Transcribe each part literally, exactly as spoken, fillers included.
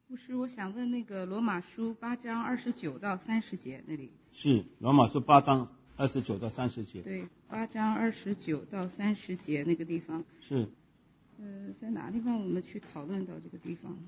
牧师，我想问那个罗马书八章二十九到三十节那里。 是罗马书八章二十九到三十节。 对，八章二十九到三十节那个地方。 是。 呃，在哪个地方我们去讨论到这个地方？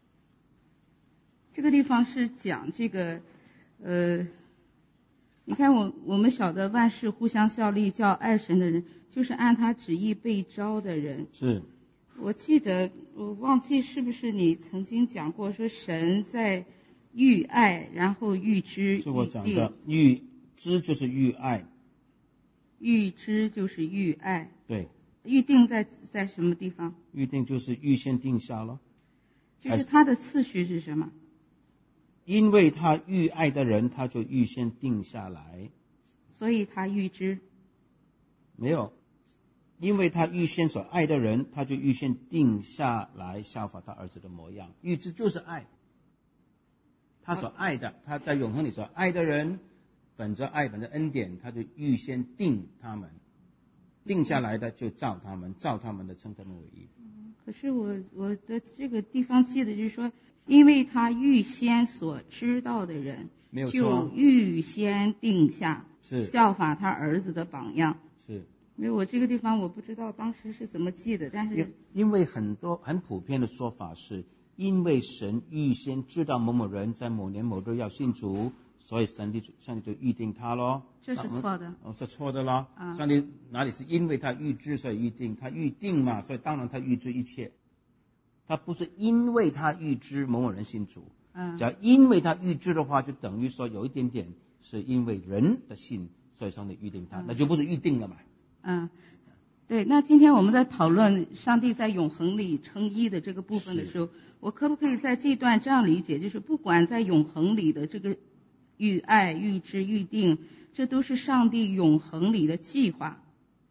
这个地方是讲这个，呃，你看我我们晓得万事互相效力，叫爱神的人，就是按他旨意被招的人。 是。 我记得我忘记是不是你曾经讲过，说神在预爱，然后预知预定。 是我讲的，预知就是预爱。 预知就是预爱。 对。 预定在在什么地方？ 预定就是预先定下了。 就是它的次序是什么？ 因为他预爱的人，他就预先定下来。 所以他预知？ 没有。因为他预先所爱的人，他就预先定下来效法他儿子的模样。预知就是爱。他所爱的，他在永恒里所爱的人，本着爱，本着恩典，他就预先定他们。定下来的就照他们，照他们的称他们为义。 可是我我的这个地方记得就是说，因为他预先所知道的人， 没有就预先定下， 是效法他儿子的榜样。 是。 因为我这个地方我不知道当时是怎么记的，但是因为很多很普遍的说法是，因为神预先知道某某人在某年某日要信主，所以上帝上帝就预定他咯。 这是错的。 哦，是错的咯。 啊。 上帝哪里是因为他预知所以预定？他预定嘛，所以当然他预知一切。他不是因为他预知某某人信主。 嗯。 只要因为他预知的话，就等于说有一点点是因为人的信，所以上帝预定他，嗯、那就不是预定了嘛。 嗯。对，那今天我们在讨论上帝在永恒里称义的这个部分的时候，我可不可以在这段这样理解，就是不管在永恒里的这个预爱、预知、预定，这都是上帝永恒里的计划。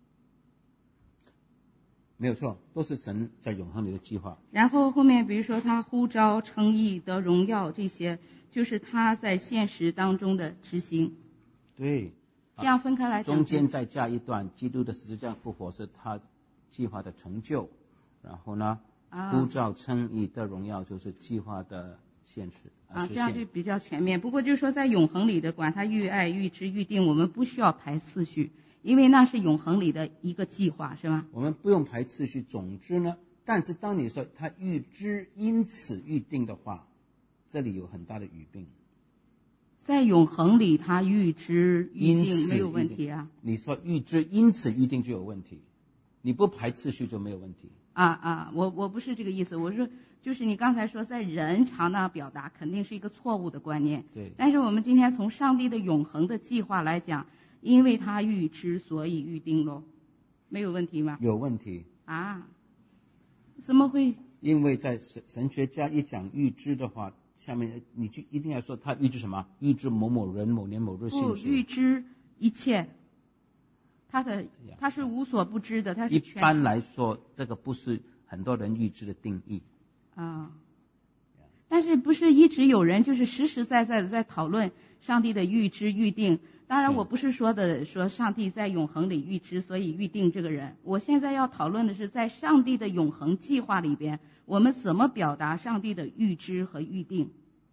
没有错，都是神在永恒里的计划。 然后后面比如说他呼召、称义、得荣耀，这些就是他在现实当中的执行。 对。 这样分开来讲， 中间再加一段，基督的十字架复活是他计划的成就，然后呢， 啊、 呼召称义的荣耀就是计划的现实啊，这样就比较全面。不过就是说，在永恒里的，管他预爱、预知、预定，我们不需要排次序，因为那是永恒里的一个计划，是吗？ 我们不用排次序。总之呢，但是当你说他预知因此预定的话，这里有很大的语病。 在永恒里，他预知预定没有问题啊。 你说预知因此预定就有问题，你不排次序就没有问题。 啊啊，我我不是这个意思，我说就是你刚才说在人常那表达肯定是一个错误的观念。 对。 但是我们今天从上帝的永恒的计划来讲，因为他预知，所以预定咯，没有问题吗？ 有问题。 啊？怎么会？ 因为在神神学家一讲预知的话。下面你就一定要说他预知什么？预知某某人某年某日信主。 不，预知一切。他的他是无所不知的，他是一般来说，这个不是很多人预知的定义。 啊。但是不是一直有人就是实实在在的在讨论上帝的预知预定？当然，我不是说的说上帝在永恒里预知，所以预定这个人。我现在要讨论的是，在上帝的永恒计划里边，我们怎么表达上帝的预知和预定？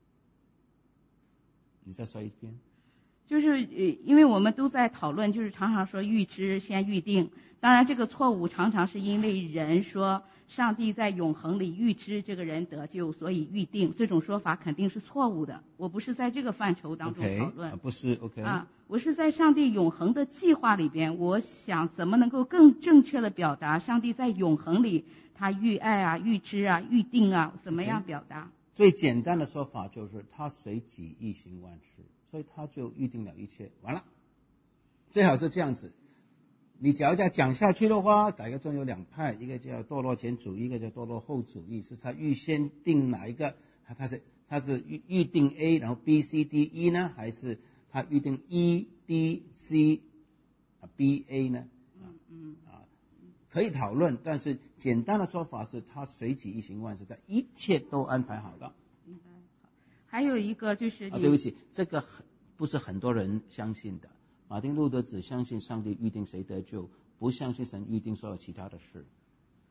你再说一遍。 就是呃，因为我们都在讨论，就是常常说预知先预定。当然，这个错误常常是因为人说上帝在永恒里预知这个人得救，所以预定。这种说法肯定是错误的。我不是在这个范畴当中讨论。 Okay, 不是 OK 啊，我是在上帝永恒的计划里边，我想怎么能够更正确的表达上帝在永恒里他预爱啊、预知啊、预定啊，怎么样表达？ Okay. 最简单的说法就是他随己意行万事，所以他就预定了一切，完了。最好是这样子。你假如要讲下去的话，改革中有两派，一个叫堕落前主义，一个叫堕落后主义，是他预先定哪一个？他他是他是预预定 A， 然后 B C D E 呢，还是他预定 E D C B A 呢？ 嗯嗯啊，可以讨论，但是简单的说法是他随己意行万事，他一切都安排好的。 明白。好，还有一个就是你、 啊、对不起，这个不是很多人相信的。马丁路德只相信上帝预定谁得救，不相信神预定所有其他的事。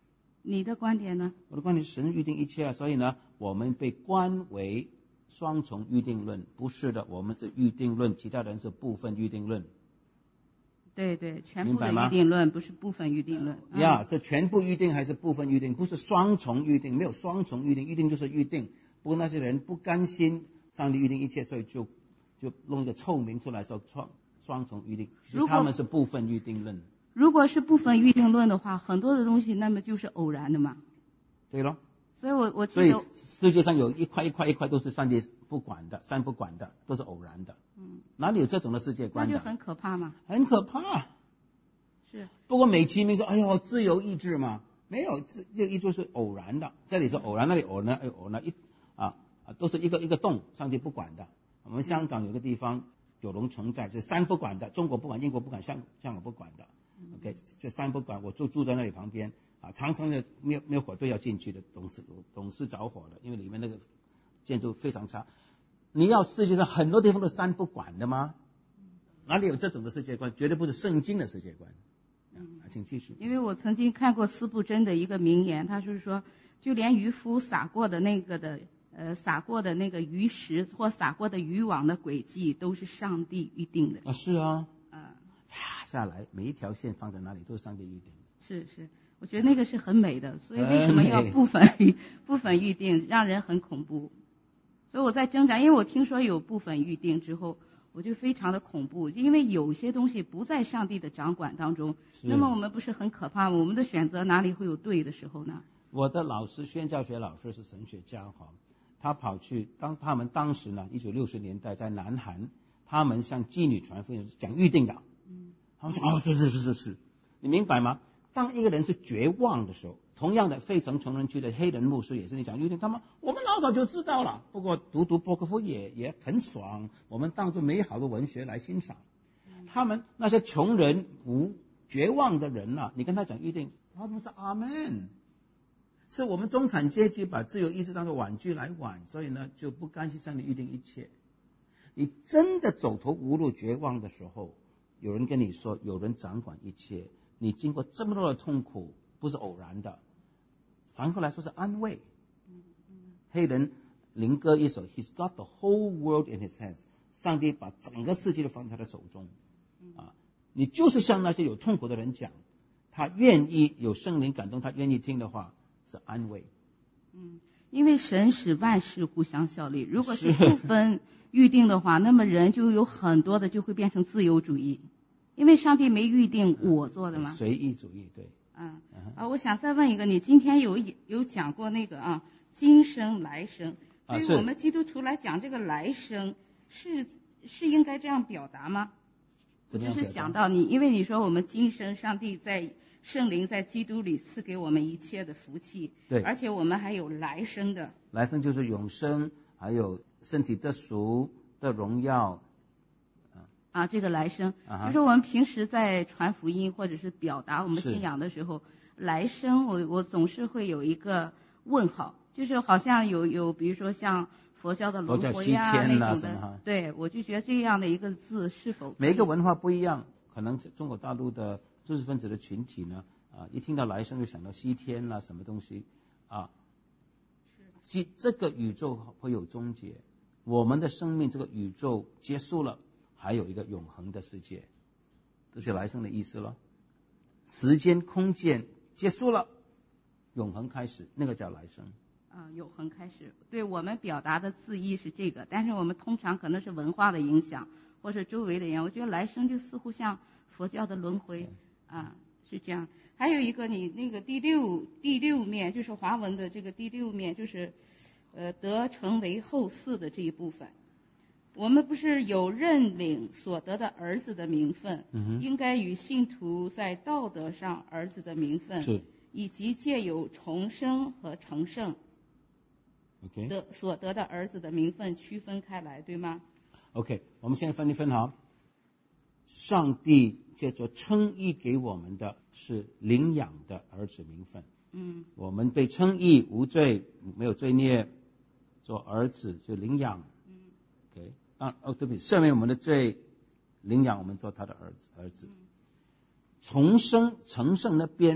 你的观点呢？ 我的观点是神预定一切啊，所以呢，我们被冠为双重预定论，不是的，我们是预定论，其他人是部分预定论。 对对，全部的预定论不是部分预定论。 呀、yeah, 是全部预定还是部分预定？不是双重预定，没有双重预定，预定就是预定。不过那些人不甘心上帝预定一切，所以就就弄一个臭名出来说双双重预定，其实他们是部分预定论。 如果是部分预定论的话，很多的东西那么就是偶然的嘛。 对咯。 所以我我记得， 所以世界上有一块一块一块都是上帝不管的，上帝不管的，都是偶然的。 嗯， 哪里有这种的世界观的？ 那就很可怕嘛。 很可怕。 是。 不过美其名说，哎呦，自由意志嘛，没有自由意志是偶然的，这里是偶然，那里偶然，哎偶然一啊啊都是一个一个洞，上帝不管的。我们香港有个地方九龙城寨，就是三不管的，中国不管，英国不管，香香港不管的。OK， 就三不管，我就住在那里旁边啊，常常的灭灭火队要进去的，总是总是着火的，因为里面那个建筑非常差。你要世界上很多地方都三不管的吗？哪里有这种的世界观？绝对不是圣经的世界观。嗯，请继续。 因为我曾经看过司布真的一个名言，他是说，就连渔夫撒过的那个的呃撒过的那个鱼食或撒过的渔网的轨迹，都是上帝预定的。 啊，是啊。 嗯。 下来每一条线放在哪里都是上帝预定。 是是，我觉得那个是很美的，所以为什么要部分预部分预定，让人很恐怖。所以我在挣扎，因为我听说有部分预定之后，我就非常的恐怖，因为有些东西不在上帝的掌管当中，那么我们不是很可怕吗？我们的选择哪里会有对的时候呢？ 我的老师，宣教学老师是神学家哈，他跑去当他们当时呢，一九六十年代在南韩，他们向妓女传福音讲预定的。 嗯。 他们说哦，对对是是是，你明白吗？当一个人是绝望的时候，同样的费城穷人区的黑人牧师也是，你讲预定，他们我们老早就知道了，不过读读波克夫也也很爽，我们当作美好的文学来欣赏。嗯、他们那些穷人无绝望的人啊，你跟他讲预定，他们是阿门。是我们中产阶级把自由意志当作玩具来玩，所以呢就不甘心上帝预定一切。你真的走投无路绝望的时候，有人跟你说有人掌管一切，你经过这么多的痛苦不是偶然的，反过来说是安慰。黑人灵歌一首 He's got the whole world in his hands， 上帝把整个世界都放在他的手中啊！你就是向那些有痛苦的人讲，他愿意有圣灵感动，他愿意听的话是安慰。 嗯，因为神使万事互相效力，如果是不分预定的话，那么人就有很多的就会变成自由主义。因为上帝没预定我做的嘛， 随意主义，对。 嗯啊，我想再问一个，你今天有有讲过那个啊，今生来生，对于我们基督徒来讲，这个来生是是应该这样表达吗？我只是想到你，因为你说我们今生上帝在圣灵在基督里赐给我们一切的福气， 对， 而且我们还有来生的， 来生就是永生，还有身体得赎的荣耀。 啊，这个来生， uh-huh. 就是我们平时在传福音或者是表达我们信仰的时候，来生我我总是会有一个问号，就是好像有有比如说像佛教的轮回呀那种的，对，我就觉得这样的一个字是否每个文化不一样，可能中国大陆的知识分子的群体呢，啊，一听到来生就想到西天啦、啊、什么东西啊，是这个宇宙会有终结，我们的生命这个宇宙结束了。还有一个永恒的世界，这是来生的意思了。时间空间结束了，永恒开始，那个叫来生。 啊，永恒开始，对我们表达的字义是这个，但是我们通常可能是文化的影响，或是周围的人，我觉得来生就似乎像佛教的轮回啊，是这样。还有一个，你那个第六第六面就是华文的这个第六面，就是呃得成为后嗣的这一部分。我们不是有认领所得的儿子的名分， 嗯、 应该与信徒在道德上儿子的名分，以及借有重生和成圣的所得的儿子的名分区分开来，对吗 ？OK， 我们现在分一分哈。上帝借着称义给我们的是领养的儿子名分， 嗯， 我们被称义无罪，没有罪孽，做儿子就领养， 嗯 ，OK。啊哦，对不起，赦免我们的罪，领养我们做他的儿子。儿子，重生成圣那边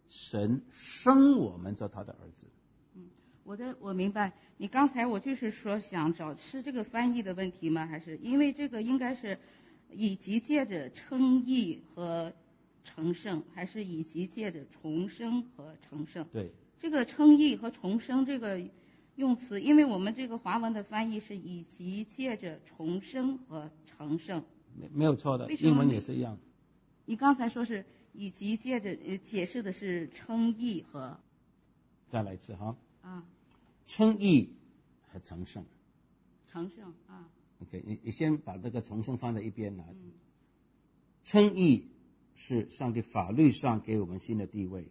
神生我们做他的儿子。 嗯，我的我明白。你刚才我就是说想找是这个翻译的问题吗？还是因为这个应该是以及借着称义和成圣，还是以及借着重生和成圣？ 对， 这个称义和重生这个用词，因为我们这个华文的翻译是以及借着重生和成圣， 没没有错的，英文也是一样。 你刚才说是以及借着呃解释的是称义和， 再来一次哈。 啊， 称义和成圣。 成圣啊。 OK， 你你先把这个重生放在一边来。 嗯。 称义是上帝法律上给我们新的地位，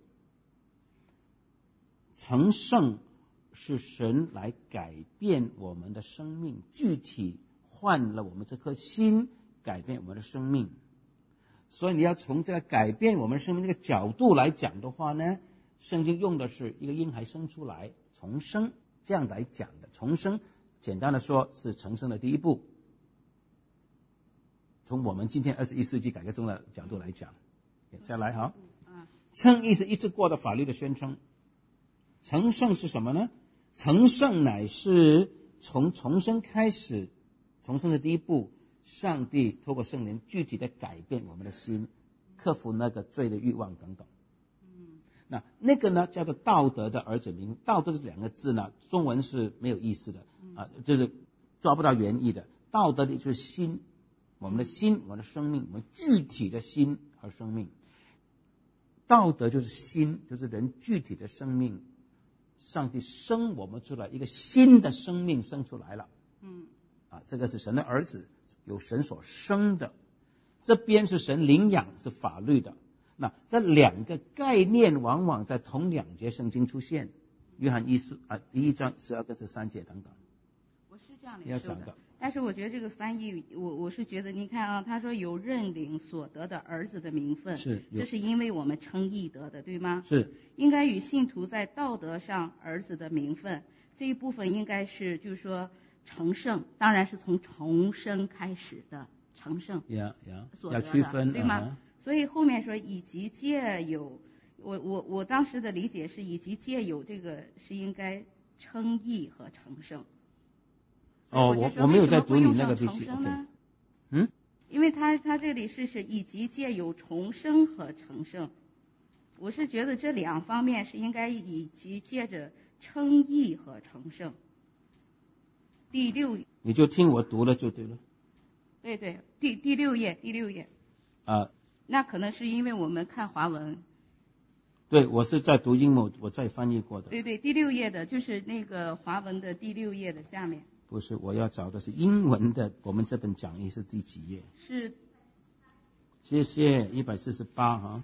成圣是神来改变我们的生命，具体换了我们这颗心，改变我们的生命。所以你要从这个改变我们生命这个角度来讲的话呢，圣经用的是一个婴孩生出来重生这样来讲的。重生简单的说是重生的第一步，从我们今天二十一世纪改革中的角度来讲。再来哈，称义是一次过的法律的宣称，成圣是什么呢？成圣乃是从重生开始，重生的第一步，上帝透过圣灵具体的改变我们的心，克服那个罪的欲望等等。 嗯， 那那个呢叫做道德的儿子名。道德这两个字呢，中文是没有意思的啊，就是抓不到原意的。道德的就是心，我们的心，我们的生命，我们具体的心和生命。道德就是心，就是人具体的生命。上帝生我们出来，一个新的生命生出来了。 嗯， 啊，这个是神的儿子，有神所生的。这边是神领养，是法律的。那这两个概念往往在同两节圣经出现，约翰一书啊第一章十二跟十三节等等。 我是这样领受的。但是我觉得这个翻译，我我是觉得，你看啊，他说有认领所得的儿子的名分， 是， 这是因为我们称义得的，对吗？ 是， 应该与信徒在道德上儿子的名分这一部分，应该是就是说成圣，当然是从重生开始的成圣， 呀呀， 所得的， 要区分， 对吗？ 啊、 所以后面说以及借有，我我我当时的理解是以及借有这个是应该称义和成圣。 哦，我我没有在读你那个 B C， okay. 嗯， 因为他他这里是是以及借有重生和成圣，我是觉得这两方面是应该以及借着称义和成圣。第六， 你就听我读了就对了。 对对，第第六页第六页啊， 那可能是因为我们看华文。 对，我是在读英文，我再翻译过的。 对对，第六页的就是那个华文的第六页的下面。 不是，我要找的是英文的。我们这本讲义是第几页？ 是。 谢谢，一百四十八哈。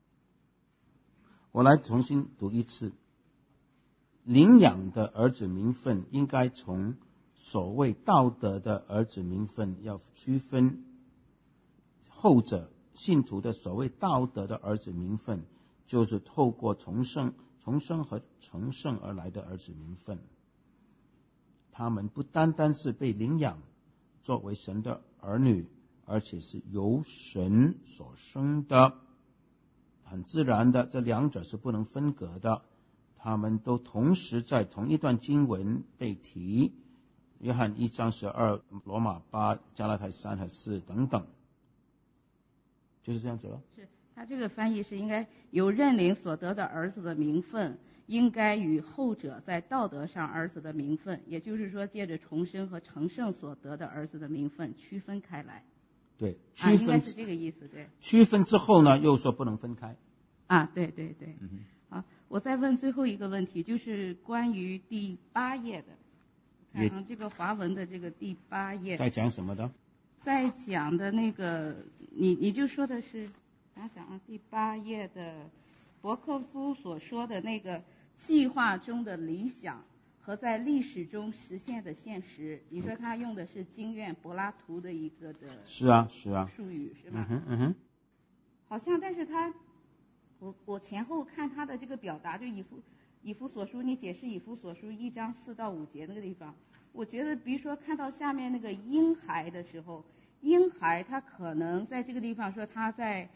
我来重新读一次。领养的儿子名分应该从所谓道德的儿子名分要区分，后者信徒的所谓道德的儿子名分，就是透过重生、重生和成圣而来的儿子名分。他们不单单是被领养作为神的儿女，而且是由神所生的，很自然的，这两者是不能分隔的。他们都同时在同一段经文被提，约翰一章十二、罗马八、加拉太三和四等等，就是这样子了。 是他这个翻译是应该有认领所得的儿子的名分，应该与后者在道德上儿子的名分，也就是说借着重生和成圣所得的儿子的名分区分开来。 对，区分、啊、应该是这个意思，对。 区分之后呢，又说不能分开。 啊，对对对。 嗯哼。 好，我再问最后一个问题，就是关于第八页的，看啊，这个华文的这个第八页。 在讲什么的？ 在讲的那个，你你就说的是，想想啊，第八页的伯克夫所说的那个计划中的理想和在历史中实现的现实，你说他用的是经院柏拉图的一个的， 是啊是啊术语是吗？ 嗯哼嗯哼， 好像，但是他，我我前后看他的这个表达，就以弗以弗所书，你解释以弗所书一章四到五节那个地方，我觉得比如说看到下面那个婴孩的时候，婴孩他可能在这个地方说他在。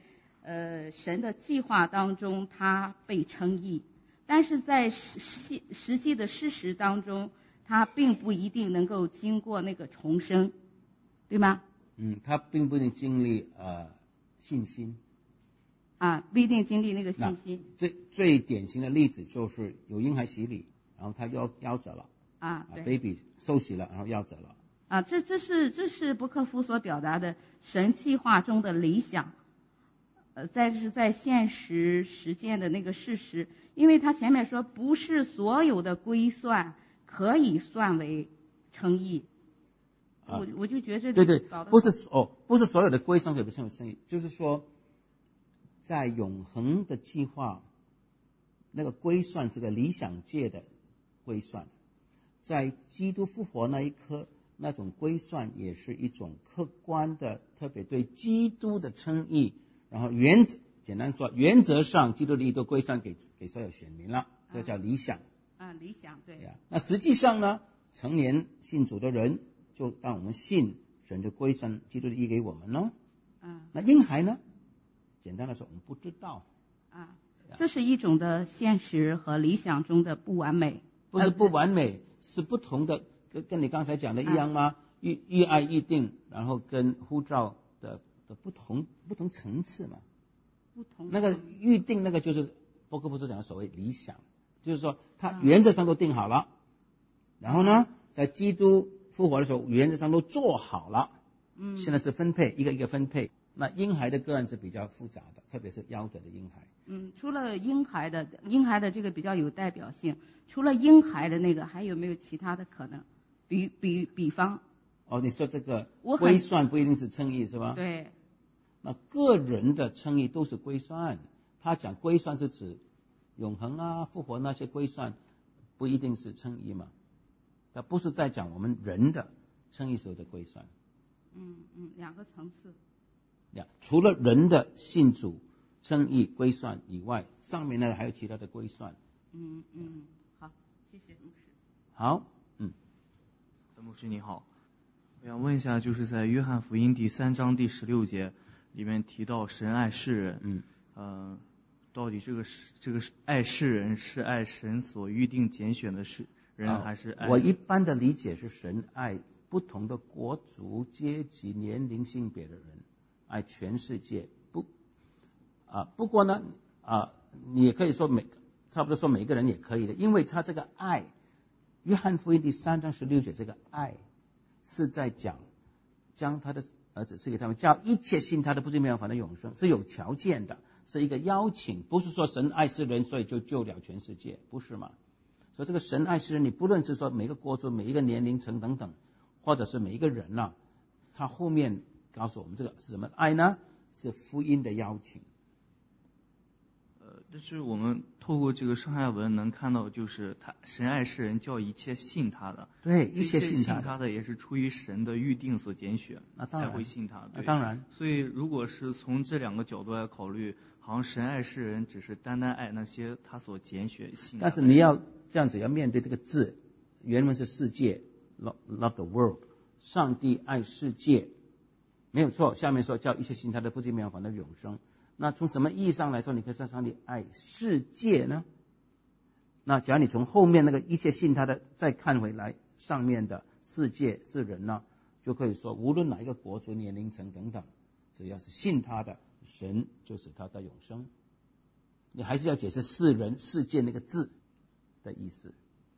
呃神的计划当中他被称义，但是在实实际的事实当中，他并不一定能够经过那个重生，对吗？ 嗯，他并不能经历呃信心。 啊，不一定经历那个信心。 最最典型的例子就是有婴孩洗礼，然后他夭夭折了。 啊，对。 啊 baby 受洗了，然后夭折了。 啊，这这是这是伯克夫所表达的神计划中的理想，呃，再是在现实实践的那个事实，因为他前面说不是所有的归算可以算为称义。啊、我我就觉得这对对，不是哦，不是所有的归算可以算为称义，就是说。在永恒的计划，那个归算是个理想界的归算，在基督复活那一刻，那种归算也是一种客观的，特别对基督的称义。然后原则简单说，原则上基督的义都归算给给所有选民了，这叫理想。 啊，理想对。 呀，那实际上呢，成年信主的人，就当我们信神就归算基督的义给我们呢。 嗯。 那婴孩呢？简单的说，我们不知道啊，这是一种的现实和理想中的不完美， 不是不完美，是不同的，跟跟你刚才讲的一样吗？预预爱预定，然后跟呼召的的不同不同层次嘛。 不同。 那个预定那个就是伯克夫所讲的所谓理想，就是说他原则上都定好了，然后呢，在基督复活的时候，原则上都做好了。嗯。现在是分配，一个一个分配。那婴孩的个案是比较复杂的，特别是夭折的婴孩。 嗯，除了婴孩的，婴孩的这个比较有代表性。除了婴孩的那个，还有没有其他的可能？比比比方？ 哦，你说这个归算不一定是称义是吧？ 对。 那个人的称义都是归算，他讲归算是指永恒啊、复活那些归算，不一定是称义嘛。他不是在讲我们人的称义时候的归算。 嗯嗯，两个层次。 除了人的信主、称义、归算以外，上面呢还有其他的归算。 嗯嗯，好，谢谢牧师。 好，嗯， 牧师你好，我想问一下，就是在约翰福音第三章第十六节里面提到神爱世人，嗯，呃，到底这个这个爱世人是爱神所预定拣选的世人，还是爱？ 我一般的理解是神爱不同的国族、阶级、年龄、性别的人。爱全世界不啊，不过呢啊，你也可以说每差不多说每个人也可以的，因为他这个爱，约翰福音第三章十六节这个爱是在讲将他的儿子赐给他们，叫一切信他的不至灭亡反得永生，是有条件的，是一个邀请，不是说神爱世人所以就救了全世界，不是嘛？所以这个神爱世人，你不论是说每个国族、每一个年龄层等等，或者是每一个人啊，他后面告诉我们这个是什么爱呢？是福音的邀请。 呃，但是我们透过这个上下文能看到，就是他神爱世人，叫一切信他的。 对，一切信信他的， 他的也是出于神的预定所拣选， 那才会信他。 那当然。 所以如果是从这两个角度来考虑，好像神爱世人只是单单爱那些他所拣选信。 但是你要这样子要面对这个字，原文是世界 ，love love the world。上帝爱世界，没有错。下面说叫一切信他的不至灭亡反得永生。那从什么意义上来说，你可以说上帝爱世界呢？那假如你从后面那个一切信他的再看回来，上面的世界是人呢，就可以说无论哪一个国族、年龄层等等，只要是信他的，神就使他得永生。你还是要解释世人、世界那个字的意思。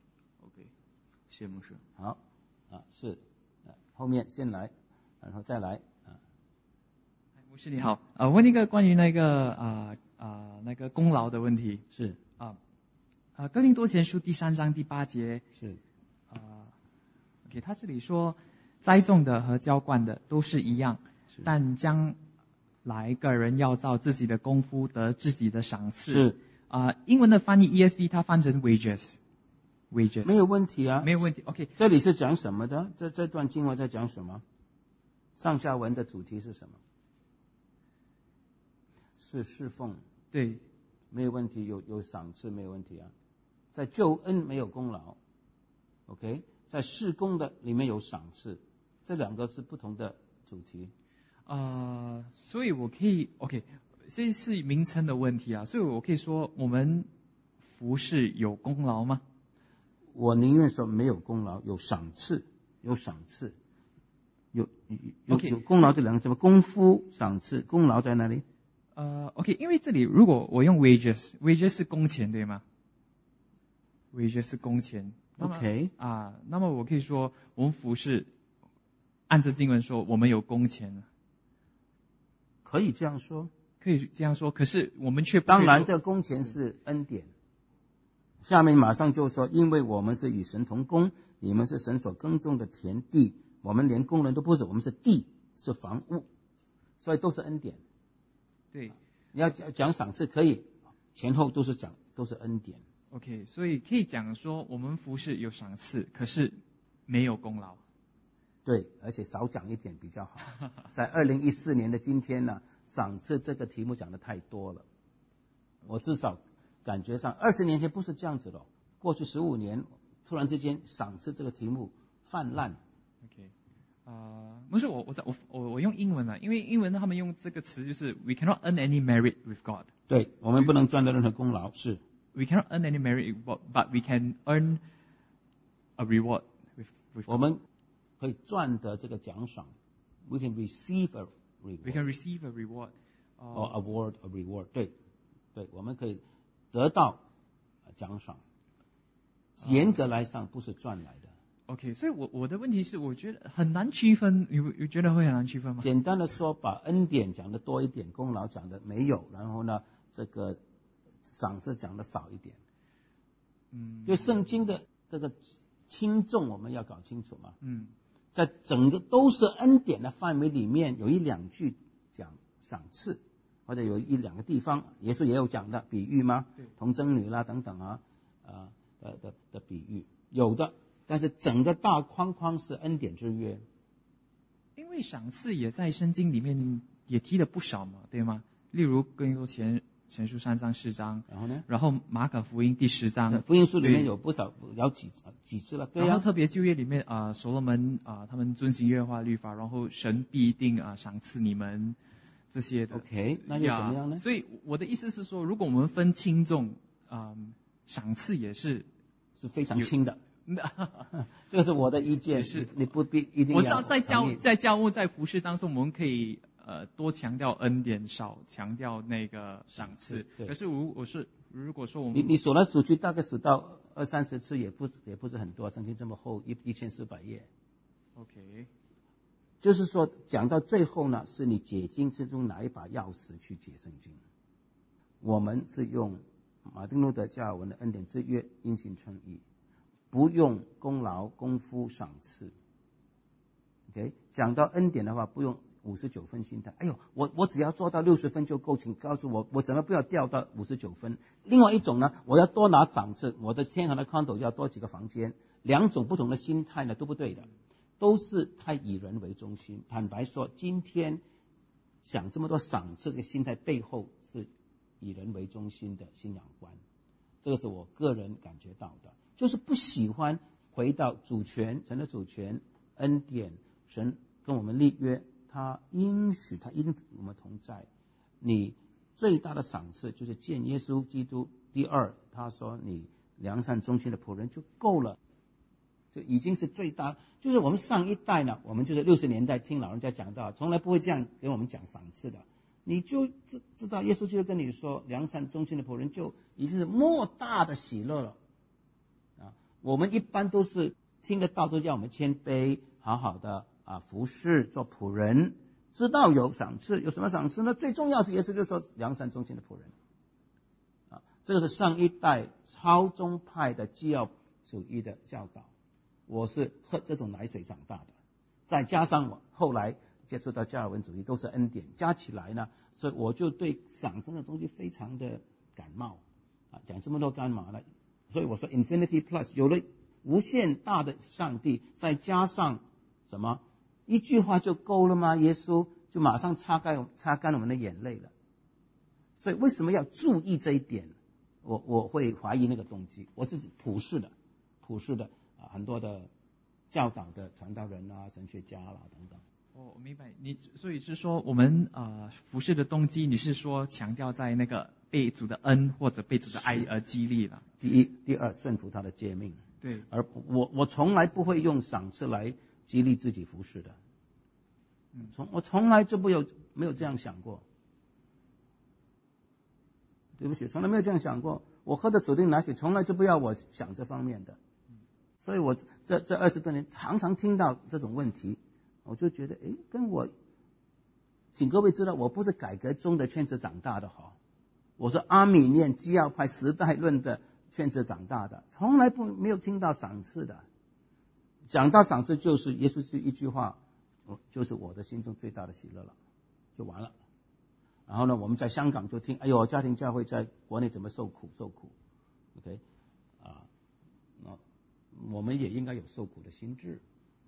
OK， 谢谢牧师。 好啊，是。后面先来，然后再来啊。 牧师你好，呃，问一个关于那个啊啊、呃呃、那个功劳的问题。 是啊啊，哥林多前书第三章第八节是啊、呃、，OK， 他这里说栽种的和浇灌的都是一样，但将来个人要照自己的功夫得自己的赏赐。 是啊、呃，英文的翻译 E S V 它翻成 wages。wages 没有问题啊， 没有问题。OK， 这里是讲什么的？这这段经文在讲什么？上下文的主题是什么？是侍奉。 对， 没有问题，有有赏赐没有问题啊。在救恩没有功劳 ，OK， 在事工的里面有赏赐，这两个是不同的主题。 啊、呃，所以我可以 OK， 这是名称的问题啊，所以我可以说我们服侍有功劳吗？ 我宁愿说没有功劳，有赏赐，有赏赐，有有 Okay. 有功劳这两个字，功夫赏赐，功劳在哪里？ 呃 ，OK， 因为这里如果我用 wages，wages 是工钱对吗 ？wages 是工钱。 OK 啊，那么我可以说我们服侍按着经文说我们有工钱， 可以这样说， 可以这样说。可是我们却不当然，这个工钱是恩典。下面马上就说，因为我们是与神同工，你们是神所耕种的田地，我们连工人都不是，我们是地，是房屋，所以都是恩典。 对， 你要讲讲赏赐可以，前后都是讲都是恩典。 OK， 所以可以讲说我们服侍有赏赐，可是没有功劳。 对，而且少讲一点比较好。在二零一四年的今天呢，赏赐这个题目讲的太多了。我至少感觉上，二十年前不是这样子的，过去十五年，突然之间赏赐这个题目泛滥。 OK， 呃，不是我我我我我用英文啊，因为英文他们用这个词就是 we cannot earn any merit with God。 对，我们不能赚到任何功劳，是。 We cannot earn any merit, but we can earn a reward with with God. 我们可以赚得这个奖赏。We can receive a reward. We can receive a reward. Or award a reward. 对，对，我们可以得到奖赏。严格来上不是赚来的。 OK， 所以我我的问题是，我觉得很难区分，你你觉得会很难区分吗？ 简单的说，把恩典讲的多一点，功劳讲的没有，然后呢，这个赏赐讲的少一点。 嗯， 就圣经的这个轻重我们要搞清楚嘛。 嗯， 在整个都是恩典的范围里面，有一两句讲赏赐，或者有一两个地方，耶稣也有讲的比喻吗？ 对， 童贞女啦等等啊，啊的的的比喻有的，但是整个大框框是恩典之约。 因为赏赐也在圣经里面也提了不少嘛，对吗？例如哥林多前前书三章四章， 然后呢？ 然后马可福音第十章， 福音书里面有不少有几几次了，对啊。 然后特别旧约里面啊、呃，所罗门啊、呃，他们遵行耶和华律法，然后神必定啊赏赐你们这些的。 OK， 那又怎么样呢？ 所以我的意思是说，如果我们分轻重，啊、呃，赏赐也是是非常轻的。这是我的意见，是你不必一定要。 我知道在教在教务在服事当中，我们可以呃多强调恩典，少强调那个赏赐。可是如果是如果说我们你你数来数去，大概数到二三十次，也不也不是很多。圣经这么厚，一一千四百页。 OK， 就是说讲到最后呢，是你解经之中拿一把钥匙去解圣经。我们是用马丁路德加尔文的恩典之约，因信称义。不用功劳、功夫、赏赐。OK， 讲到恩典的话，不用五十九分心态。哎呦，我我只要做到六十分就够，请告诉我，我怎么不要掉到五十九分？另外一种呢，我要多拿赏赐，我的天堂的 condo 要多几个房间。两种不同的心态呢，都不对的，都是太以人为中心。坦白说，今天想这么多赏赐，这个心态背后是以人为中心的信仰观，这个是我个人感觉到的。就是不喜欢回到主权，神的主权、恩典，神跟我们立约，他应许，他应我们同在。你最大的赏赐就是见耶稣基督。第二，他说你良善忠心的仆人就够了，就已经是最大。就是我们上一代呢，我们就是六十年代听老人家讲到，从来不会这样给我们讲赏赐的。你就知知道耶稣就跟你说，良善忠心的仆人就已经是莫大的喜乐了。我们一般都是听得到，都叫我们谦卑，好好的啊服侍做仆人，知道有赏赐，有什么赏赐呢？最重要是耶稣就说良善忠心的仆人啊，这个是上一代超宗派的基要主义的教导。我是喝这种奶水长大的，再加上我后来接触到加尔文主义，都是恩典加起来呢，所以我就对赏这个东西非常的感冒啊，讲这么多干嘛呢？所以我说 Infinity Plus 有了无限大的上帝，再加上什么一句话就够了吗？耶稣就马上擦干擦干我们的眼泪了。所以为什么要注意这一点？我我会怀疑那个动机。我是普世的，普世的啊，很多的教导的传道人啊、神学家啦等等。 我明白你，所以是说我们呃服侍的动机，你是说强调在那个被主的恩或者被主的爱而激励了？ 第一，第二，顺服他的诫命。 对， 而我我从来不会用赏赐来激励自己服侍的。嗯，从我从来就没有没有这样想过。对不起，从来没有这样想过。我喝的指定奶水，从来就不要我想这方面的。所以我这这二十多年常常听到这种问题，我就觉得，哎，跟我，请各位知道，我不是改革中的劝子长大的哈，我是阿米念基要派时代论的劝子长大的，从来不没有听到赏赐的。讲到赏赐，就是耶稣是一句话，就是我的心中最大的喜乐了，就完了。然后呢，我们在香港就听，哎呦，家庭教会在国内怎么受苦受苦 ，OK， 啊，那我们也应该有受苦的心志。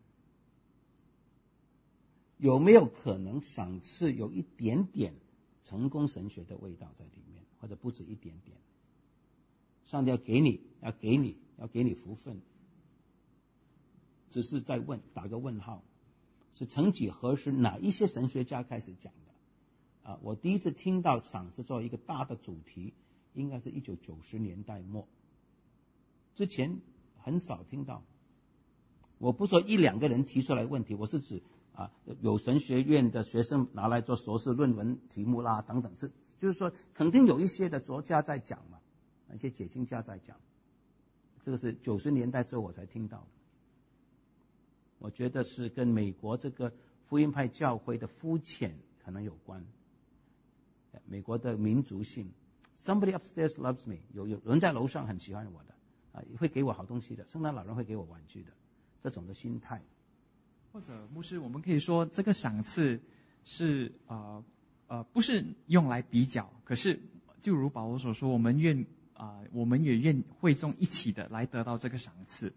有没有可能赏赐有一点点成功神学的味道在里面，或者不止一点点？上帝要给你，要给你，要给你福分，只是在问，打个问号，是曾几何时哪一些神学家开始讲的？啊，我第一次听到赏赐作为一个大的主题，应该是一九九十年代末，之前很少听到。我不说一两个人提出来问题，我是指啊，有神学院的学生拿来做硕士论文题目啦，等等，是就是说肯定有一些的作家在讲嘛，一些解经家在讲，这个是九十年代之后我才听到的。我觉得是跟美国这个福音派教会的肤浅可能有关。美国的民族性 ，Somebody upstairs loves me， 有有人在楼上很喜欢我的，啊，会给我好东西的，圣诞老人会给我玩具的，这种的心态。 或者牧师，我们可以说这个赏赐是呃呃不是用来比较，可是就如保罗所说，我们愿啊、呃、我们也愿会众一起的来得到这个赏赐。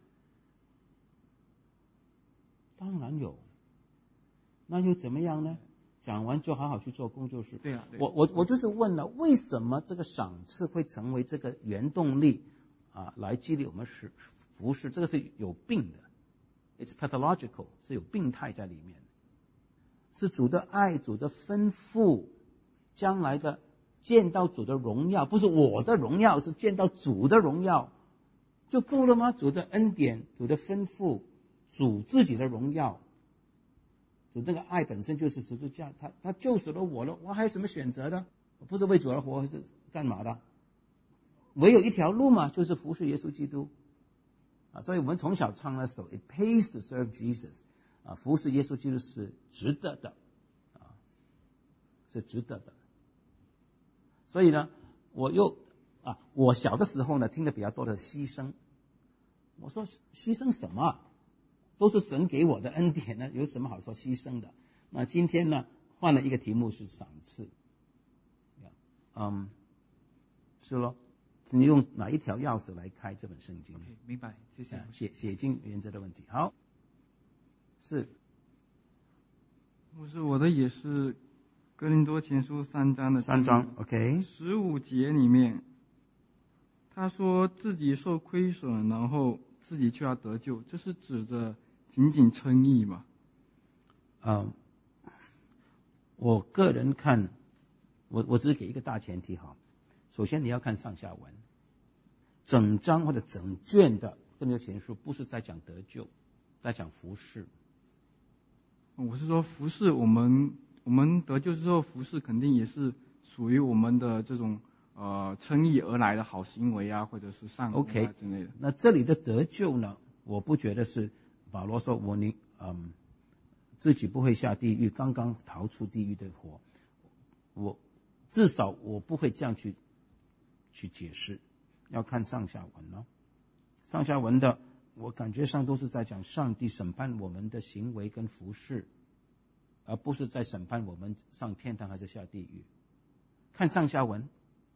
当然有，那又怎么样呢？讲完就好好去做工就是。 对啊，对啊我我我就是问了，为什么这个赏赐会成为这个原动力啊，来激励我们使服侍？这个是有病的 ，it's pathological， 是有病态在里面，是主的爱、主的吩咐，将来的见到主的荣耀，不是我的荣耀，是见到主的荣耀，就够了吗？主的恩典、主的吩咐、主自己的荣耀。主那个爱本身就是十字架，他他救赎了我了，我还有什么选择呢？我不是为主而活，是干嘛的？唯有一条路嘛，就是服侍耶稣基督啊！所以我们从小唱那首 "It pays to serve Jesus" 啊，服侍耶稣基督是值得的啊，是值得的。所以呢，我又啊，我小的时候呢，听的比较多的牺牲。我说牺牲什么？都是神给我的恩典呢，有什么好说牺牲的？那今天呢，换了一个题目是赏赐。嗯，是咯，你用哪一条钥匙来开这本圣经？ okay, 明白，谢谢。 写写经原则的问题。好，是。 我是我的也是哥林多前书三章的三章 ，OK， 十五节里面，他说自己受亏损，然后自己却要得救，这是指着仅仅称义嘛？ 嗯，我个人看，我我只是给一个大前提哈。首先你要看上下文，整章或者整卷的哥林多前书不是在讲得救，在讲服事。 我是说服事，我们我们得救之后服事肯定也是属于我们的这种呃称义而来的好行为啊，或者是善功啊之类的。 Okay, 那这里的得救呢，我不觉得是保罗说我你嗯自己不会下地狱，刚刚逃出地狱的火，我至少我不会这样去去解释，要看上下文了。上下文的我感觉上都是在讲上帝审判我们的行为跟服事，而不是在审判我们上天堂还是下地狱。看上下文。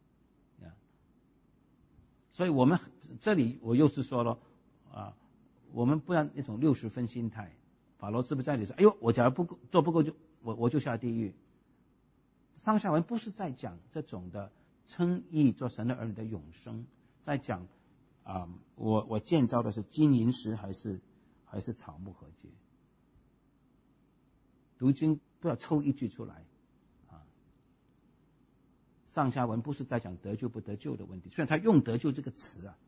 所以我们这里我又是说了啊，我们不要那种六十分心态。保罗是不是在里说，哎呦，我假如不够做不够就我我就下地狱？上下文不是在讲这种的称义做神的儿女的永生，在讲啊、嗯，我我建造的是金银石还是还是草木禾秸？ 读经不要抽一句出来啊。上下文不是在讲得救不得救的问题，虽然他用得救这个词啊。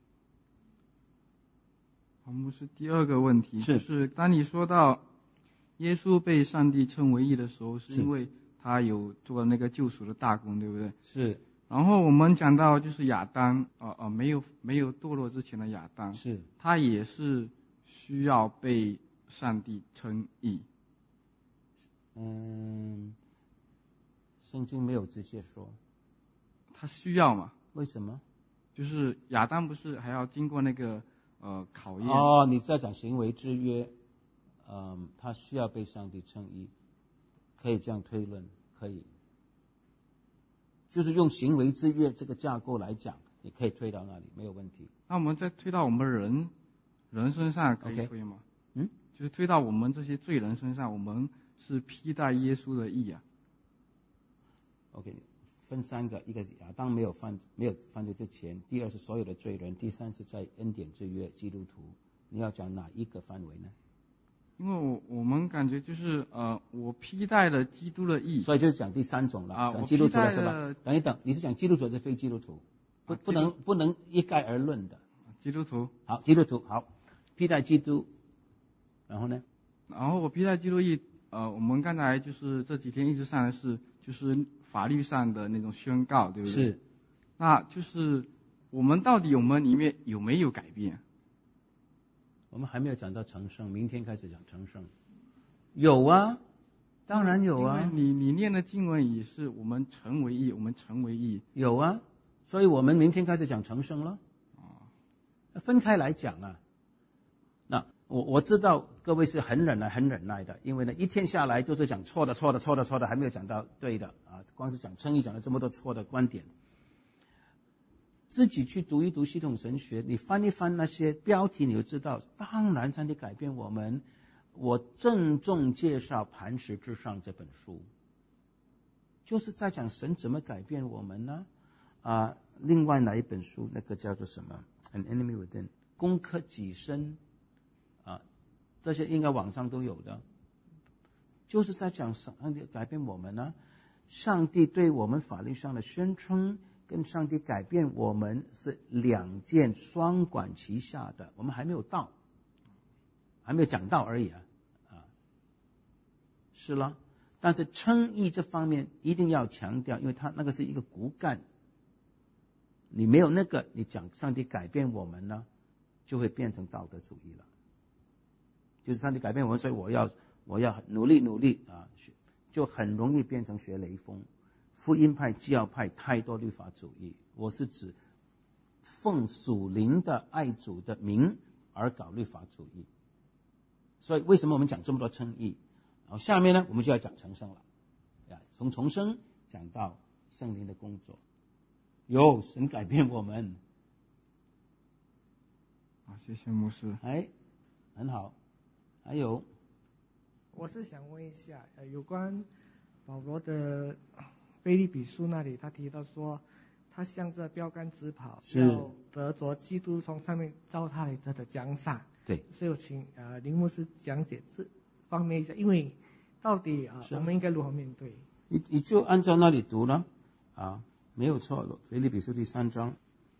好，牧师，第二个问题是就是当你说到耶稣被上帝称为义的时候，是因为他有做那个救赎的大功，对不对？ 是。 然后我们讲到就是亚当，呃呃，没有没有堕落之前的亚当， 是， 他也是需要被上帝称义。 嗯，圣经没有直接说。 他需要嘛？ 为什么？ 就是亚当不是还要经过那个呃考验？ 哦，你在讲行为之约，嗯，他需要被上帝称义，可以这样推论，可以。就是用行为之约这个架构来讲，你可以推到那里没有问题。 那我们再推到我们人人身上可以推吗？ Okay. 嗯，就是推到我们这些罪人身上，我们是披戴耶稣的义啊。 OK， 分三个，一个是亚当没有犯没有犯罪之前，第二是所有的罪人，第三是在恩典之约基督徒。你要讲哪一个范围呢？ 因为我我们感觉就是呃，我披戴了基督的义， 所以就是讲第三种了， 啊， 讲基督徒了是吧？等一等，你是讲基督徒还是非基督徒？不、啊、不能不能一概而论的。 基督徒， 好，基督徒好，披戴基督，然后呢？ 然后我披戴基督义，呃，我们刚才就是这几天一直上的是就是法律上的那种宣告，对不对？ 是。 那就是我们到底我们里面有没有改变？ 我们还没有讲到成圣，明天开始讲成圣。有啊，当然有啊。 因为你你念的经文也是我们成为义，我们成为义。 有啊，所以我们明天开始讲成圣了。哦，分开来讲啊。那我我知道各位是很忍耐、很忍耐的，因为呢一天下来就是讲错的、错的、错的、错的，还没有讲到对的啊。光是讲称义讲了这么多错的观点。自己去读一读系统神学，你翻一翻那些标题，你就知道，当然上帝改变我们。我郑重介绍《磐石之上》这本书，就是在讲神怎么改变我们呢？啊，另外哪一本书？那个叫做什么 ？An Enemy Within， 攻克己身啊，这些应该网上都有的，就是在讲上帝改变我们呢。上帝对我们法律上的宣称，跟上帝改变我们是两件双管齐下的，我们还没有到，还没有讲到而已啊，啊，是了。但是称义这方面一定要强调，因为它那个是一个骨干，你没有那个，你讲上帝改变我们呢，就会变成道德主义了。就是上帝改变我们，所以我要我要努力努力啊，就很容易变成学雷锋。福音派、基要派太多律法主义，我是指奉属灵的爱主的名而搞律法主义。所以为什么我们讲这么多称义？然后下面呢，我们就要讲成圣了，从重生讲到圣灵的工作，有神改变我们。 好，谢谢牧师。 哎，很好。还有， 我是想问一下，呃，有关保罗的腓立比书那里，他提到说，他向着标杆直跑，要得着基督从上面召他来得的奖赏。 对， 所以我请呃林牧师讲解这方面一下，因为到底啊、呃、我们应该如何面对？ 你你就按照那里读了啊，没有错。腓立比书第三章，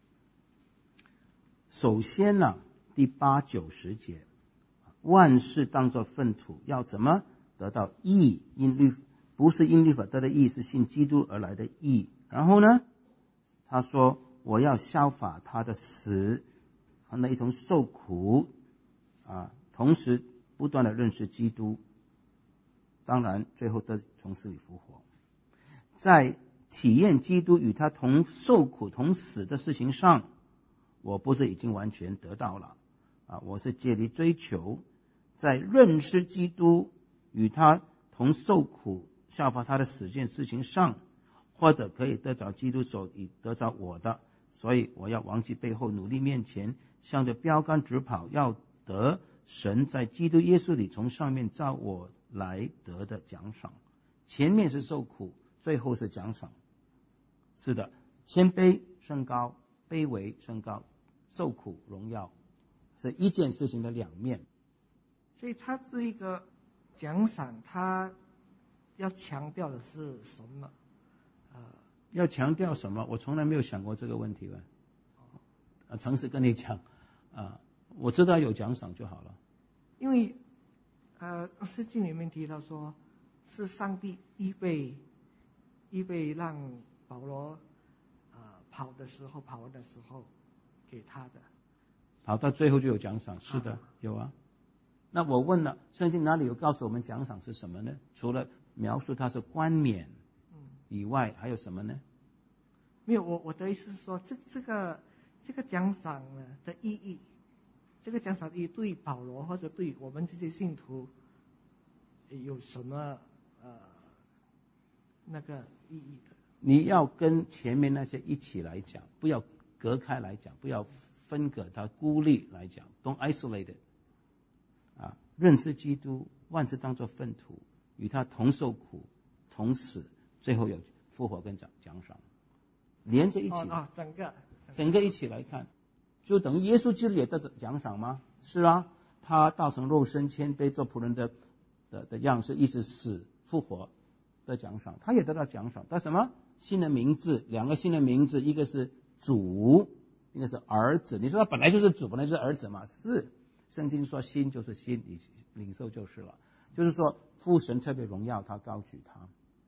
首先呢、啊，第八九十节，万事当作粪土，要怎么得到义？因律不是因律法得的义，是信基督而来的义。然后呢，他说我要效法他的死，和他一同受苦啊，同时不断的认识基督，当然最后得从死里复活。在体验基督与他同受苦同死的事情上，我不是已经完全得到了啊，我是竭力追求在认识基督与他同受苦效法他的死这件事情上，或者可以得着基督所以得着我的，所以我要忘记背后，努力面前，向着标杆直跑，要得神在基督耶稣里从上面召我来得的奖赏。前面是受苦，最后是奖赏。是的，谦卑升高，卑微升高，受苦荣耀，是一件事情的两面。 所以它是一个奖赏他要强调的是什么？呃， 要强调什么？我从来没有想过这个问题吧。啊，诚实跟你讲，啊，我知道有奖赏就好了。 因为呃，圣经里面提到说，是上帝预备预备让保罗呃跑的时候，跑完的时候给他的。 跑到最后就有奖赏，是的，啊有啊。那我问了，圣经哪里有告诉我们奖赏是什么呢？除了描述它是冠冕以外，还有什么呢？ 没有，我我的意思是说，这这个这个奖赏呢的意义，这个奖赏意义对保罗或者对我们这些信徒有什么呃那个意义的？ 你要跟前面那些一起来讲，不要隔开来讲，不要分隔它孤立来讲 ，don't isolate it。啊，认识基督，万事当作粪土，与他同受苦，同死，最后有复活跟奖奖赏，连着一起， 哦哦、整个整个一起来看，就等于耶稣基督也得奖赏吗？是啊，他道成肉身，谦卑，做仆人的的的样式，一直死复活的奖赏，他也得到奖赏。他什么？新的名字，两个新的名字，一个是主，一个是儿子。你说他本来就是主，本来就是儿子嘛？是。圣经说新就是新，你领受就是了。就是说父神特别荣耀他，高举他。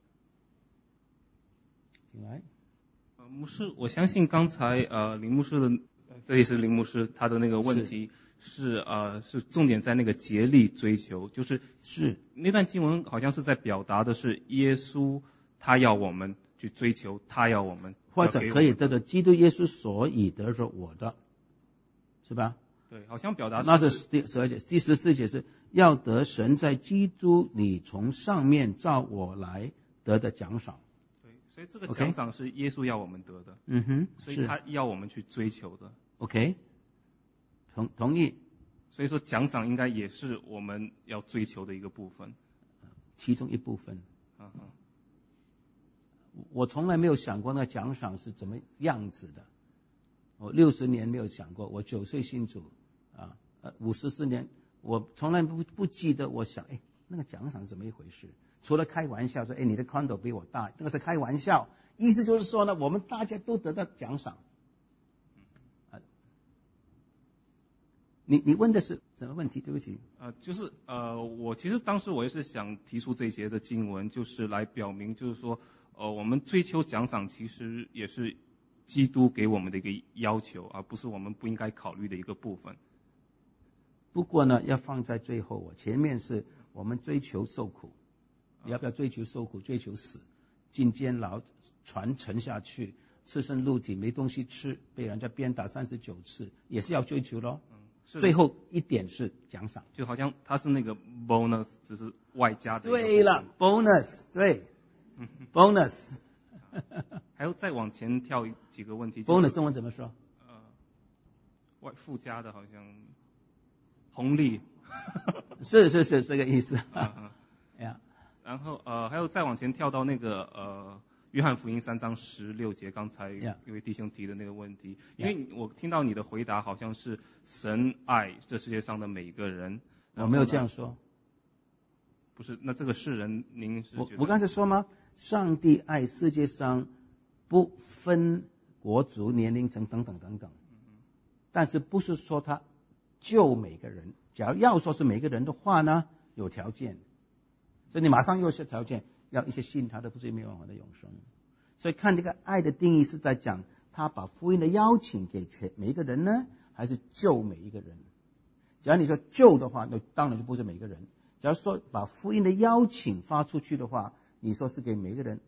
进来。 呃，牧师，我相信刚才呃林牧师的，这里是林牧师他的那个问题是, 是呃是重点在那个竭力追求，就是是那段经文好像是在表达的是耶稣他要我们去追求，他要我们， 或者可以得着基督耶稣所以得着我的，是吧？ 对，好像表达是那是第十二节，第十四节是要得神在基督里从上面照我来得的奖赏。 对，所以这个奖赏是耶稣要我们得的。 嗯哼， 所以他要我们去追求的。 OK， 同同意。 所以说奖赏应该也是我们要追求的一个部分， 其中一部分。 嗯嗯。 我从来没有想过那奖赏是怎么样子的。我六十年没有想过，我九岁信主啊，呃，五十四年，我从来不不记得。我想，哎，那个奖赏是怎么一回事？除了开玩笑说，哎，你的 condo 比我大，那个是开玩笑。意思就是说呢，我们大家都得到奖赏。啊，你你问的是什么问题？对不起。 呃，就是呃，我其实当时我也是想提出这一节的经文，就是来表明，就是说，呃，我们追求奖赏其实也是基督给我们的一个要求，而不是我们不应该考虑的一个部分。 不过呢，要放在最后。前面是我们追求受苦，你要不要追求受苦？追求死，进监牢，船沉下去，赤身露体，没东西吃，被人家鞭打三十九次，也是要追求咯。 嗯，是最后一点是奖赏， 就好像它是那个 bonus， 只是外加的。 对了 ，bonus， 对、嗯、，bonus。 还有再往前跳几个问题。 bonus 中文怎么说？ 呃，外附加的，好像红利。 是是是这个意思。 嗯呀、 yeah. 然后呃，还有再往前跳到那个呃，约翰福音三章十六节，刚才一位弟兄提的那个问题， yeah. 因为我听到你的回答好像是神爱这世界上的每一个人。 我没有这样说。 不是，那这个世人您是觉得？ 我我刚才说吗？上帝爱世界上不分国族、年龄层等等等等，但是不是说他救每个人？假如要说是每个人的话呢，有条件，所以你马上又是条件，要一些信他的，不是没有办法的永生。所以看这个爱的定义是在讲他把福音的邀请给全每一个人呢，还是救每一个人？假如你说救的话，那当然就不是每个人。假如说把福音的邀请发出去的话，你说是给每个人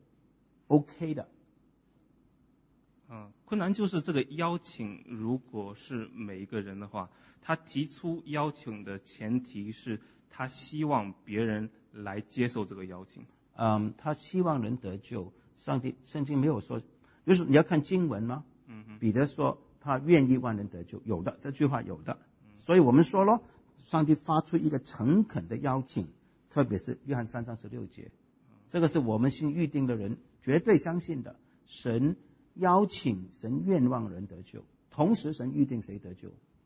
OK 的。 嗯，困难就是这个邀请，如果是每一个人的话，他提出邀请的前提是他希望别人来接受这个邀请。 嗯，他希望人得救。上帝圣经没有说，就是你要看经文吗？ 嗯嗯。 彼得说他愿意万人得救，有的，这句话有的。所以我们说咯，上帝发出一个诚恳的邀请，特别是约翰三章十六节，这个是我们信预定的人绝对相信的。神邀请，神愿望人得救，同时神预定谁得救，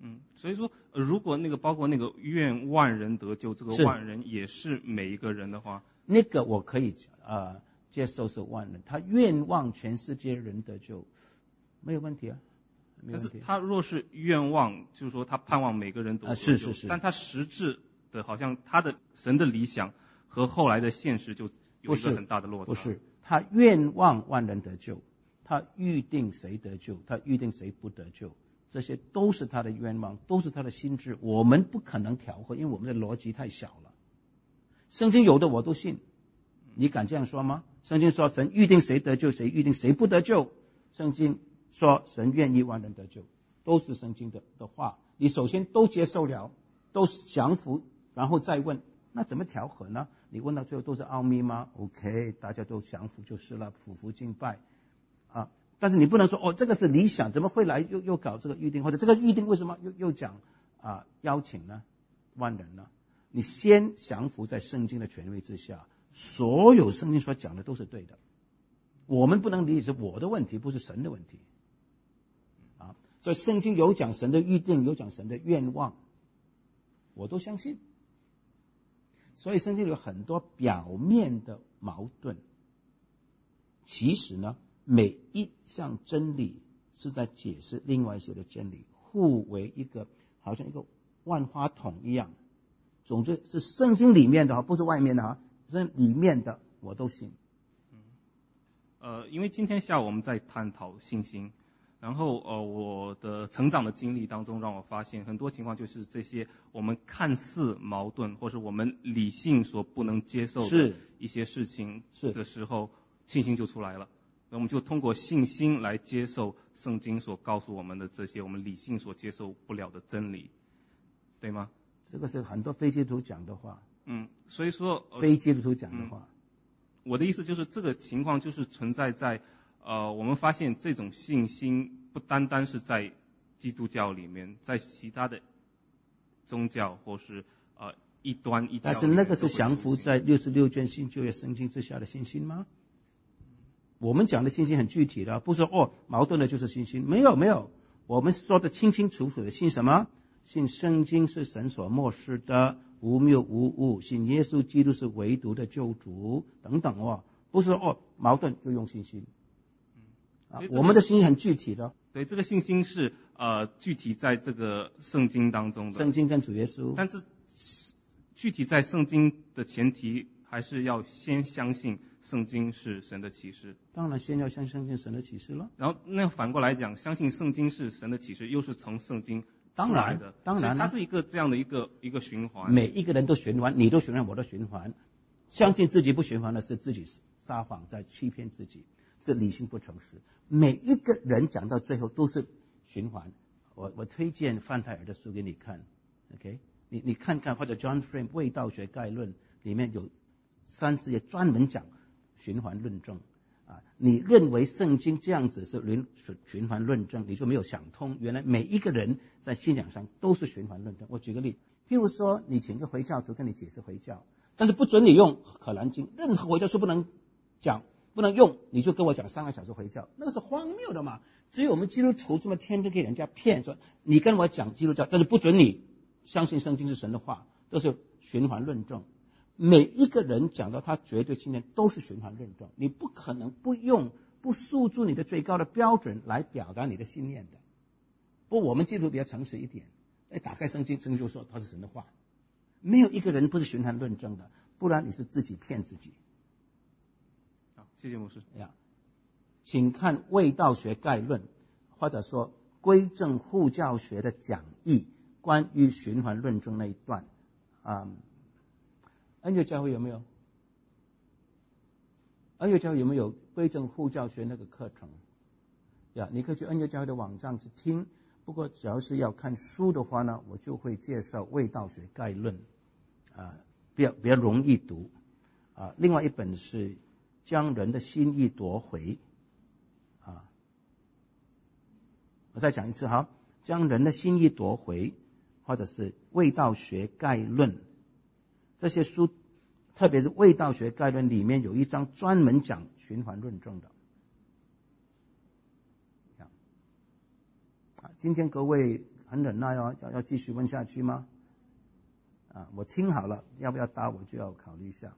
嗯，所以说，呃、如果那个包括那个愿万人得救，这个万人也是每一个人的话， 那个我可以呃接受是万人，他愿望全世界人得救，没有问题啊。 但是他若是愿望，就是说他盼望每个人都得救， 啊、是是是， 但他实质的好像他的神的理想和后来的现实就有一个很大的落差。 不是，不是他愿望万人得救，他预定谁得救，他预定谁不得救，这些都是他的愿望，都是他的心志，我们不可能调和，因为我们的逻辑太小了。圣经有的我都信，你敢这样说吗？圣经说神预定谁得救，谁预定谁不得救，圣经说神愿意万人得救，都是圣经的的话，你首先都接受了，都降服，然后再问，那怎么调和呢？你问到最后都是奥秘吗？ OK， 大家都降服就是了，俯伏敬拜啊。但是你不能说哦，这个是理想，怎么会来又又搞这个预定，或者这个预定为什么又又讲啊邀请呢？万人呢？你先降服在圣经的权威之下，所有圣经所讲的都是对的。我们不能理解是我的问题，不是神的问题。啊，所以圣经有讲神的预定，有讲神的愿望，我都相信。所以圣经有很多表面的矛盾，其实呢，每一项真理是在解释另外一些的真理，互为一个好像一个万花筒一样。总之是圣经里面的，不是外面的，是里面的我都信。 呃，因为今天下午我们在探讨信心，然后呃，我的成长的经历当中让我发现很多情况就是这些我们看似矛盾或是我们理性所不能接受的一些事情的时候，信心就出来了。那我们就通过信心来接受圣经所告诉我们的这些我们理性所接受不了的真理，对吗？ 这个是很多非基督徒讲的话。 嗯，所以说、呃、 非基督徒讲的话。 嗯我的意思就是这个情况就是存在在呃我们发现这种信心不单单是在基督教里面，在其他的宗教或是呃异端异教里面， 但是那个是降服在六十六卷新旧约圣经之下的信心吗？我们讲的信心很具体的，不是说哦矛盾的就是信心，没有没有，我们说的清清楚楚的，信什么？信圣经是神所默示的，无谬无误，信耶稣基督是唯独的救主等等哦，不是说哦矛盾就用信心。啊，我们的信心很具体的。 对，这个信心是呃具体在这个圣经当中的。 圣经跟主耶稣。 但是具体在圣经的前提，还是要先相信圣经是神的启示。 当然，先要相信圣经神的启示了。 然后那反过来讲，相信圣经是神的启示，又是从圣经当然的，当然， 它是一个这样的一个一个循环。 每一个人都循环，你都循环，我都循环。相信自己不循环的是自己撒谎，在欺骗自己，是理性不诚实。每一个人讲到最后都是循环。我我推荐范泰尔的书给你看 ，OK？ 你你看看，或者 John Frame 味道学概论里面有三四页专门讲循环论证。啊，你认为圣经这样子是循环论证，你就没有想通，原来每一个人在信仰上都是循环论证。我举个例，譬如说你请个回教徒跟你解释回教，但是不准你用可兰经，任何回教书不能讲不能用，你就跟我讲三个小时回教，那个是荒谬的嘛。只有我们基督徒这么天真给人家骗，说你跟我讲基督教，但是不准你相信圣经是神的话，都是循环论证。每一个人讲到他绝对信念都是循环论证，你不可能不用不诉诸你的最高的标准来表达你的信念的。不过我们基督徒比较诚实一点，哎，打开圣经，圣经就说它是神的话，没有一个人不是循环论证的，不然你是自己骗自己。 好，谢谢牧师。 呀，请看卫道学概论，或者说归正护教学的讲义，关于循环论证那一段啊。嗯恩约教会有没有？恩约教会有没有归正护教学那个课程？呀，你可以去恩约教会的网站去听。不过只要是要看书的话呢，我就会介绍卫道学概论，啊，比较比较容易读。啊，另外一本是将人的心意夺回。啊，我再讲一次哈，将人的心意夺回，或者是卫道学概论。这些书，特别是卫道学概论里面有一章专门讲循环论证的。啊，今天各位很忍耐哦，要要继续问下去吗？啊，我听好了，要不要答我就要考虑一下。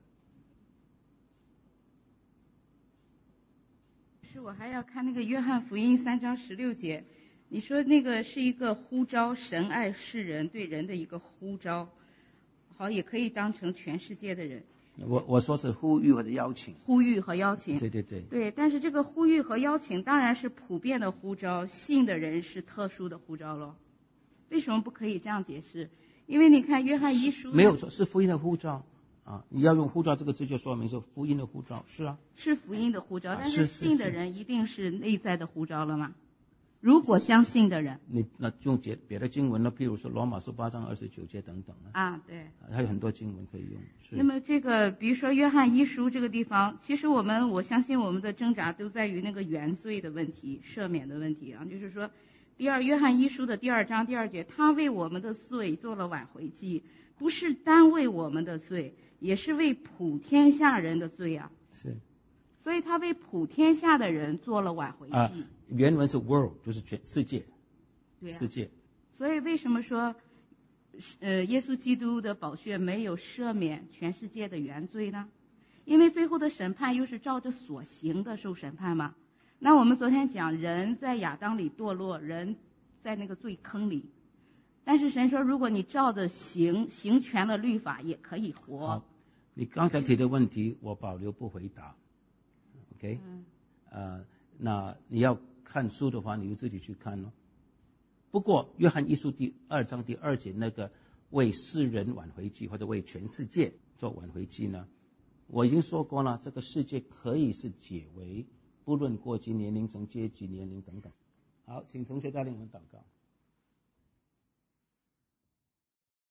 是我还要看那个约翰福音三章十六节，你说那个是一个呼召，神爱世人对人的一个呼召，好，也可以当成全世界的人。 我我说是呼吁或者邀请。 呼吁和邀请。 对对对。 对，但是这个呼吁和邀请当然是普遍的呼召，信的人是特殊的呼召咯。为什么不可以这样解释？因为你看约翰一书。 没有错，是福音的呼召。啊，你要用呼召这个字就说明是福音的呼召，是啊， 是福音的呼召， 啊、 但是信的人一定是内在的呼召了吗？如果相信的人， 你那用别别的经文呢，譬如说罗马书八章二十九节等等呢。 啊，对， 还有很多经文可以用。 那么这个，比如说约翰一书这个地方，其实我们我相信我们的挣扎都在于那个原罪的问题、赦免的问题啊，就是说，第二约翰一书的第二章第二节，他为我们的罪做了挽回祭，不是单为我们的罪。也是为普天下人的罪啊， 是， 所以他为普天下的人做了挽回祭。啊、 原文是 world， 就是全世界， 对、啊， 世界。 所以为什么说，呃，耶稣基督的宝血没有赦免全世界的原罪呢？因为最后的审判又是照着所行的受审判嘛。那我们昨天讲，人在亚当里堕落，人在那个罪坑里。但是神说，如果你照着行，行全了律法，也可以活。 好，你刚才提的问题，我保留不回答。OK，、 嗯、 呃，那你要看书的话，你就自己去看咯。不过，约翰一书第二章第二节那个为世人挽回祭，或者为全世界做挽回祭呢，我已经说过了，这个世界可以是解为不论国籍、年龄层、阶级、年龄等等。好，请同学带领我们祷告。